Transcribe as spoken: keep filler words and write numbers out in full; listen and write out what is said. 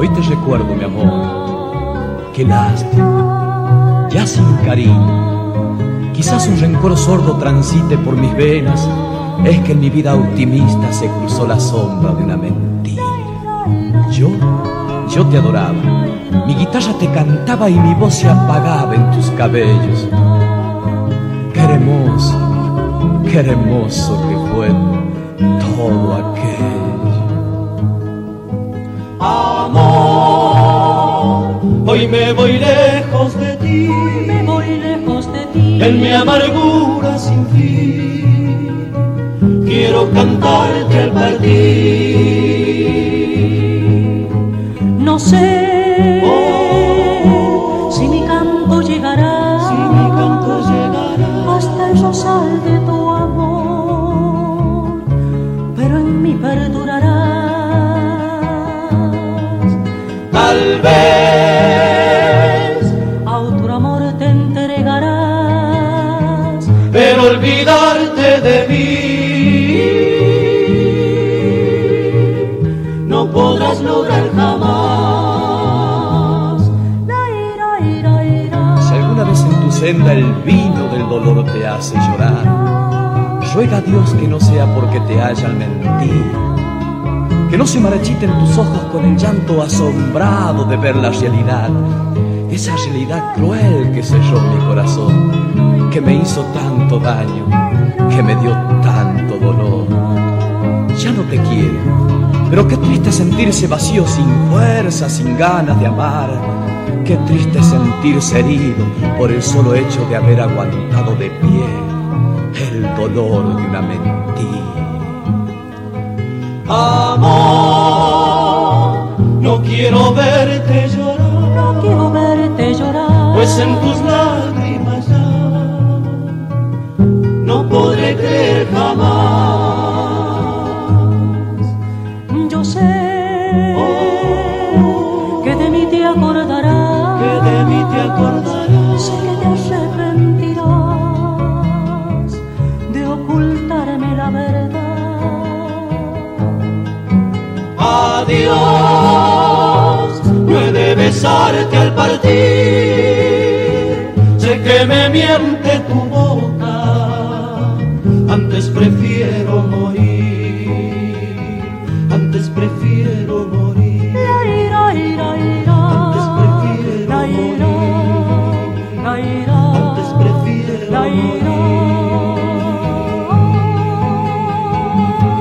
Hoy te recuerdo, mi amor, qué lástima, ya sin cariño. Quizás un rencor sordo transite por mis venas. Es que en mi vida optimista se cruzó la sombra de una mentira. Yo, yo te adoraba, mi guitarra te cantaba y mi voz se apagaba en tus cabellos. Qué hermoso, qué hermoso que fue todo aquello. Amor, hoy me voy lejos de ti, me voy lejos de ti, en mi amargura sin fin. Quiero cantarte al partir. No sé oh, si mi canto llegará, si mi canto llegará hasta el rosal de tu amor, pero en mí perdurarás. Tal vez a otro amor te entregarás, pero olvidarte de mí no podrás lograr jamás. Si alguna vez en tu senda el vino del dolor te hace llorar, ruega a Dios que no sea porque te hayan mentido, que no se marchiten tus ojos con el llanto asombrado de ver la realidad, esa realidad cruel que selló mi corazón, que me hizo tanto daño, que me dio tanto dolor. Ya no te quiero, pero qué triste sentirse vacío, sin fuerza, sin ganas de amar. Qué triste sentirse herido por el solo hecho de haber aguantado de pie el dolor de una mentira. Amor, no quiero verte llorar, no quiero verte llorar, pues en tus lágrimas ya no podré creer jamás. Yo sé oh, que de mí te acordarás, que de mí te acordarás, sé que te arrepentirás de ocultarme la verdad. Adiós, no he de besarte al partir, sé que me miente tu boca, antes prefiero morir, antes prefiero morir, antes prefiero morir, antes prefiero morir.